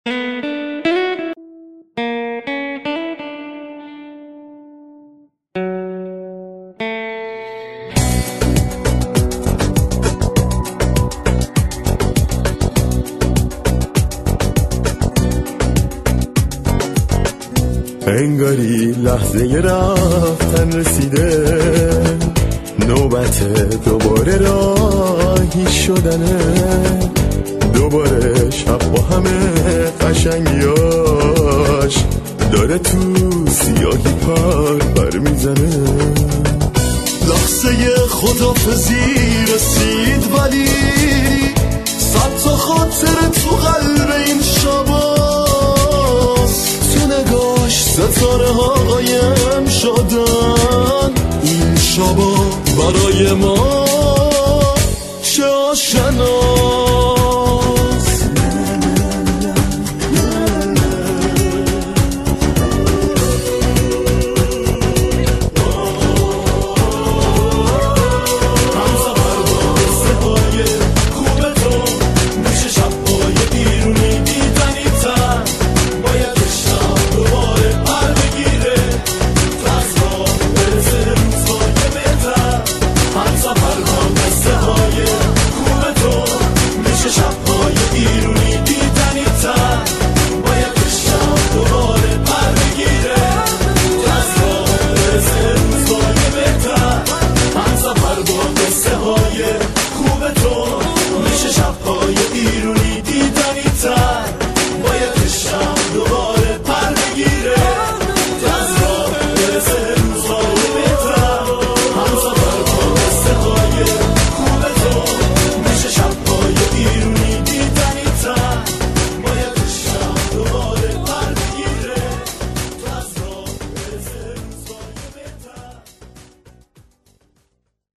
انگاری لحظه رفتن رسیده، نوبت دوباره راهی شدنه، دوباره شب با همه قشنگیاش داره تو سیاهی پر میزنه. لحظه خدافزی رسید ولی صد تا خاطر تو قلب این شباست، تو نگاش ستاره ها قایم شدن، این شبا برای ما چه آشنا.